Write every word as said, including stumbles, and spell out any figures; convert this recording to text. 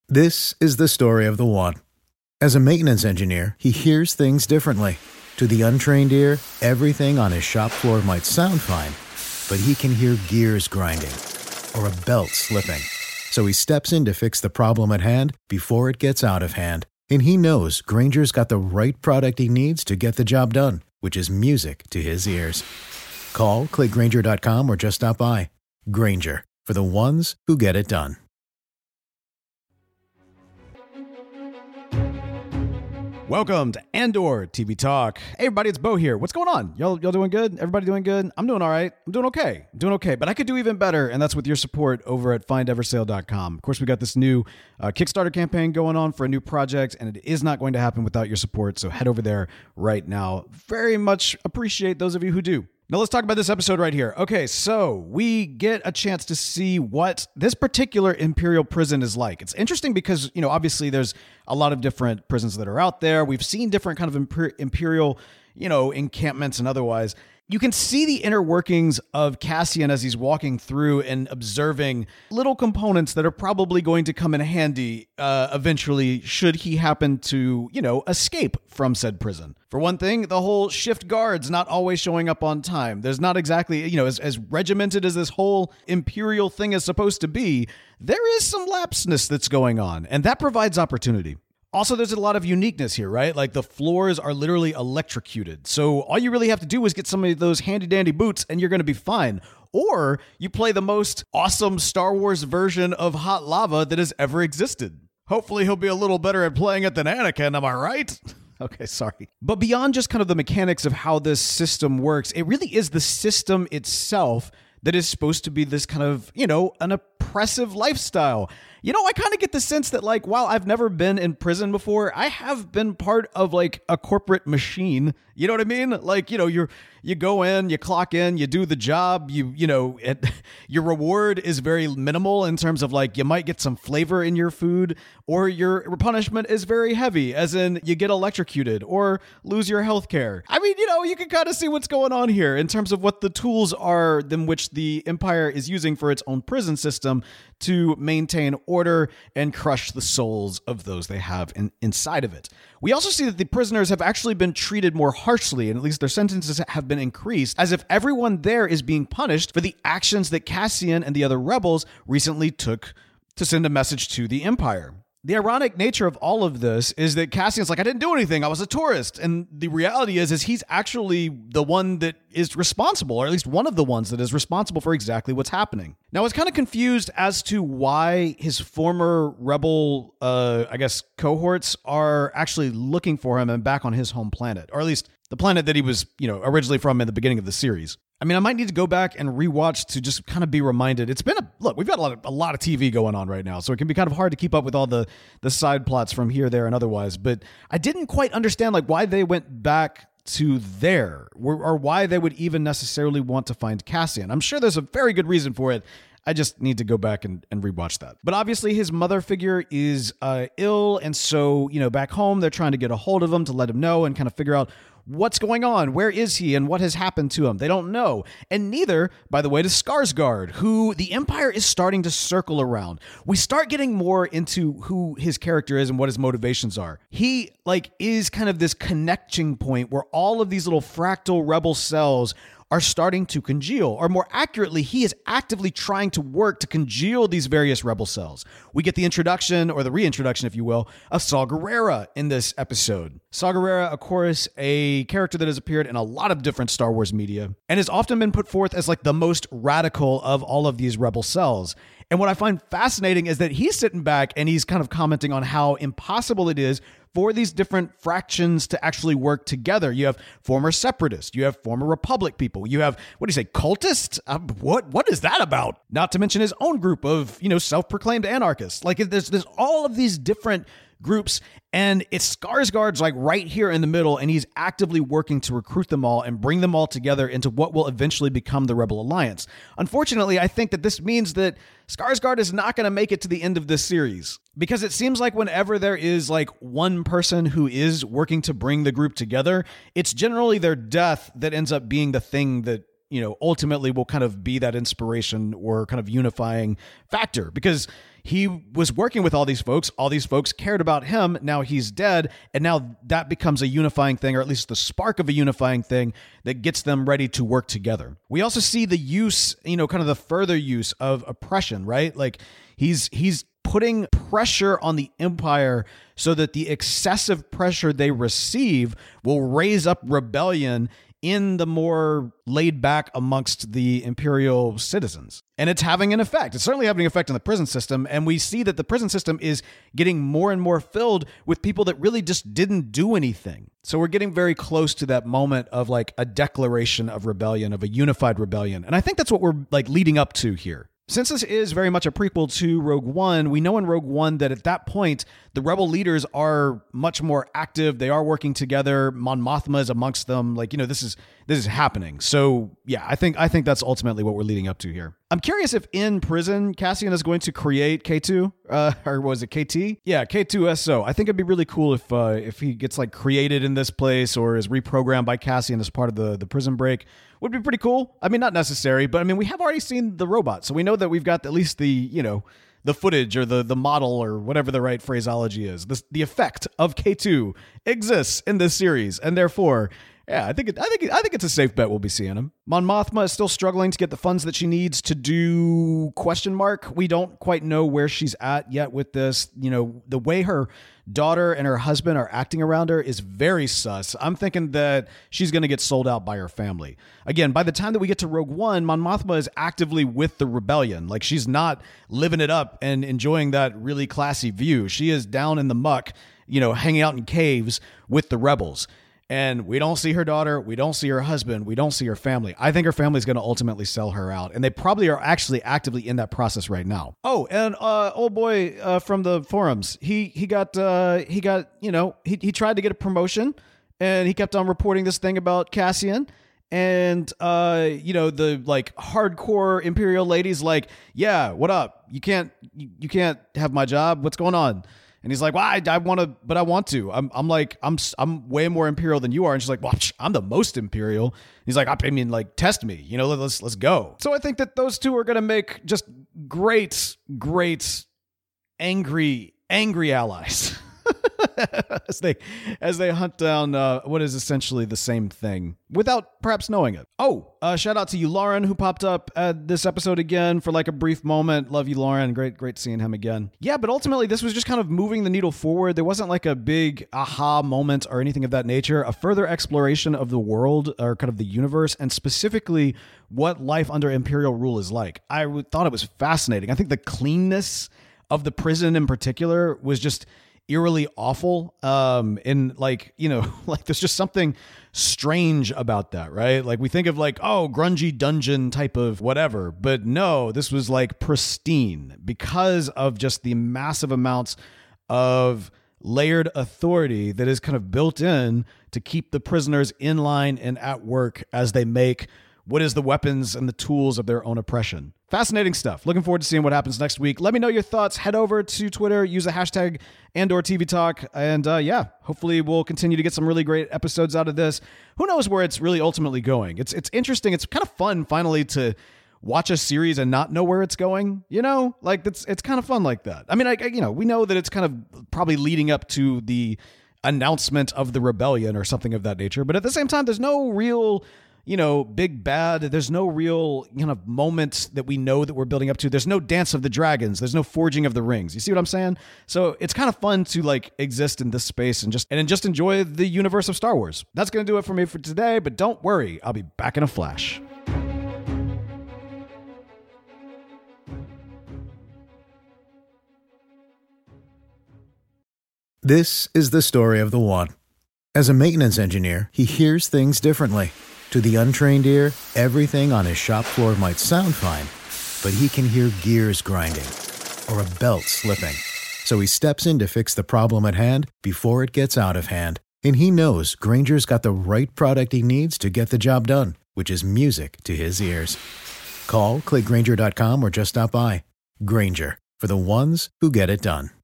This is the story of the one. As a maintenance engineer, he hears things differently. To the untrained ear, everything on his shop floor might sound fine, but he can hear gears grinding or a belt slipping. So he steps in to fix the problem at hand before it gets out of hand. And he knows Grainger's got the right product he needs to get the job done, which is music to his ears. Call, click Grainger dot com, or just stop by. Grainger, for the ones who get it done. Welcome to Andor T V Talk. Hey everybody, it's Bo here. What's going on? Y'all, y'all doing good? Everybody doing good? I'm doing all right. I'm doing okay. I'm doing okay, but I could do even better, and that's with your support over at find ever sale dot com. Of course, we got this new uh, Kickstarter campaign going on for a new project, and it is not going to happen without your support, so head over there right now. Very much appreciate those of you who do. Now let's talk about this episode right here. Okay, so we get a chance to see what this particular Imperial prison is like. It's interesting because, you know, obviously there's a lot of different prisons that are out there. We've seen different kind of imper- Imperial, you know, encampments and otherwise. You can see the inner workings of Cassian as he's walking through and observing little components that are probably going to come in handy uh, eventually should he happen to, you know, escape from said prison. For one thing, the whole shift guards not always showing up on time. There's not exactly, you know, as, as regimented as this whole Imperial thing is supposed to be, there is some lapseness that's going on, and that provides opportunity. Also, there's a lot of uniqueness here, right? Like the floors are literally electrocuted. So all you really have to do is get some of those handy dandy boots and you're going to be fine. Or you play the most awesome Star Wars version of Hot Lava that has ever existed. Hopefully he'll be a little better at playing it than Anakin, am I right? Okay, sorry. But beyond just kind of the mechanics of how this system works, it really is the system itself that is supposed to be this kind of, you know, an oppressive lifestyle. You know, I kind of get the sense that, like, while I've never been in prison before, I have been part of, like, a corporate machine. You know what I mean? Like, you know, you're, you go in, you clock in, you do the job, you, you know, it, your reward is very minimal in terms of, like, you might get some flavor in your food, or your punishment is very heavy, as in you get electrocuted or lose your health care. I mean, you know, you can kind of see what's going on here in terms of what the tools are in which the Empire is using for its own prison system to maintain order and crush the souls of those they have in, inside of it. We also see that the prisoners have actually been treated more harshly, and at least their sentences have been increased, as if everyone there is being punished for the actions that Cassian and the other rebels recently took to send a message to the Empire. The ironic nature of all of this is that Cassian's like, I didn't do anything, I was a tourist. And the reality is, is he's actually the one that is responsible, or at least one of the ones that is responsible for exactly what's happening. Now, I was kind of confused as to why his former rebel, uh, I guess, cohorts are actually looking for him and back on his home planet, or at least the planet that he was, you know, originally from in the beginning of the series. I mean, I might need to go back and rewatch to just kind of be reminded. It's been a look. We've got a lot of a lot of T V going on right now, so it can be kind of hard to keep up with all the the side plots from here, there, and otherwise. But I didn't quite understand like why they went back to there, or, or why they would even necessarily want to find Cassian. I'm sure there's a very good reason for it. I just need to go back and, and rewatch that. But obviously his mother figure is uh, ill, and so, you know, back home they're trying to get a hold of him to let him know and kind of figure out what's going on, where is he, and what has happened to him. They don't know. And neither, by the way, does Skarsgård, who the Empire is starting to circle around. We start getting more into who his character is and what his motivations are. He, like, is kind of this connecting point where all of these little fractal rebel cells are starting to congeal, or more accurately, he is actively trying to work to congeal these various rebel cells. We get the introduction, or the reintroduction, if you will, of Saw Gerrera in this episode. Saw Gerrera, of course, a character that has appeared in a lot of different Star Wars media, and has often been put forth as like the most radical of all of these rebel cells. And what I find fascinating is that he's sitting back and he's kind of commenting on how impossible it is for these different fractions to actually work together. You have former separatists, you have former Republic people, you have, what do you say, cultists? Uh, what what is that about? Not to mention his own group of, you know, self-proclaimed anarchists. Like there's there's all of these different groups, and it's Skarsgård's like right here in the middle, and he's actively working to recruit them all and bring them all together into what will eventually become the Rebel Alliance. Unfortunately, I think that this means that Skarsgård is not going to make it to the end of this series, because it seems like whenever there is like one person who is working to bring the group together, it's generally their death that ends up being the thing that you know, ultimately will kind of be that inspiration or kind of unifying factor, because he was working with all these folks. All these folks cared about him. Now he's dead. And now that becomes a unifying thing, or at least the spark of a unifying thing that gets them ready to work together. We also see the use, you know, kind of the further use of oppression, right? Like he's, he's putting pressure on the Empire so that the excessive pressure they receive will raise up rebellion in the more laid back amongst the Imperial citizens. And it's having an effect. It's certainly having an effect on the prison system. And we see that the prison system is getting more and more filled with people that really just didn't do anything. So we're getting very close to that moment of like a declaration of rebellion, of a unified rebellion. And I think that's what we're like leading up to here. Since this is very much a prequel to Rogue One, we know in Rogue One that at that point, the rebel leaders are much more active. They are working together. Mon Mothma is amongst them. Like, you know, this is this is happening. So yeah, I think I think that's ultimately what we're leading up to here. I'm curious if in prison, Cassian is going to create K two, uh, or was it K T? Yeah, K two S O. I think it'd be really cool if uh, if he gets like created in this place or is reprogrammed by Cassian as part of the, the prison break. Would be pretty cool. I mean, not necessary, but I mean, we have already seen the robot, so we know that we've got at least the, you know, the footage or the the model or whatever the right phraseology is. This, the effect of K two exists in this series, and therefore, yeah, I think it, I think it, I think it's a safe bet we'll be seeing him. Mon Mothma is still struggling to get the funds that she needs to do question mark. We don't quite know where she's at yet with this. You know, the way her daughter and her husband are acting around her is very sus. I'm thinking that she's going to get sold out by her family. Again, by the time that we get to Rogue One, Mon Mothma is actively with the rebellion. Like, she's not living it up and enjoying that really classy view. She is down in the muck, you know, hanging out in caves with the rebels. And we don't see her daughter. We don't see her husband. We don't see her family. I think her family is going to ultimately sell her out. And they probably are actually actively in that process right now. Oh, and uh, old boy uh, from the forums, he he got, uh, he got you know, he, he tried to get a promotion. And he kept on reporting this thing about Cassian. And, uh, you know, the like hardcore Imperial ladies like, yeah, what up? You can't, you, you can't have my job. What's going on? And he's like, well, I, I want to, but I want to. I'm, I'm like, I'm, I'm way more Imperial than you are. And she's like, well, I'm the most Imperial. And he's like, I mean, like, test me, you know, let's, let's go. So I think that those two are going to make just great, great, angry, angry allies as they, as they hunt down uh, what is essentially the same thing without perhaps knowing it. Oh, uh, shout out to you, Lauren, who popped up at this episode again for like a brief moment. Love you, Lauren. Great, great seeing him again. Yeah, but ultimately this was just kind of moving the needle forward. There wasn't like a big aha moment or anything of that nature. A further exploration of the world or kind of the universe, and specifically what life under Imperial rule is like. I w- thought it was fascinating. I think the cleanness of the prison in particular was just eerily awful. Um, and like, you know, like there's just something strange about that, right? Like we think of like, oh, grungy dungeon type of whatever, but no, this was like pristine because of just the massive amounts of layered authority that is kind of built in to keep the prisoners in line and at work as they make what is the weapons and the tools of their own oppression. Fascinating stuff. Looking forward to seeing what happens next week. Let me know your thoughts. Head over to Twitter, use the hashtag Andor T V Talk. And uh, yeah, hopefully we'll continue to get some really great episodes out of this. Who knows where it's really ultimately going? It's it's interesting. It's kind of fun finally to watch a series and not know where it's going. You know, like it's it's kind of fun like that. I mean, I, you know, we know that it's kind of probably leading up to the announcement of the rebellion or something of that nature. But at the same time, there's no real, you know, big bad. There's no real kind of moments that we know that we're building up to. There's no dance of the dragons. There's no forging of the rings. You see what I'm saying? So it's kind of fun to like exist in this space and just and just enjoy the universe of Star Wars. That's going to do it for me for today, but don't worry. I'll be back in a flash. This is the story of the one. As a maintenance engineer, he hears things differently. To the untrained ear, everything on his shop floor might sound fine, but he can hear gears grinding or a belt slipping. So he steps in to fix the problem at hand before it gets out of hand. And he knows Grainger's got the right product he needs to get the job done, which is music to his ears. Call, click Grainger dot com, or just stop by. Grainger, for the ones who get it done.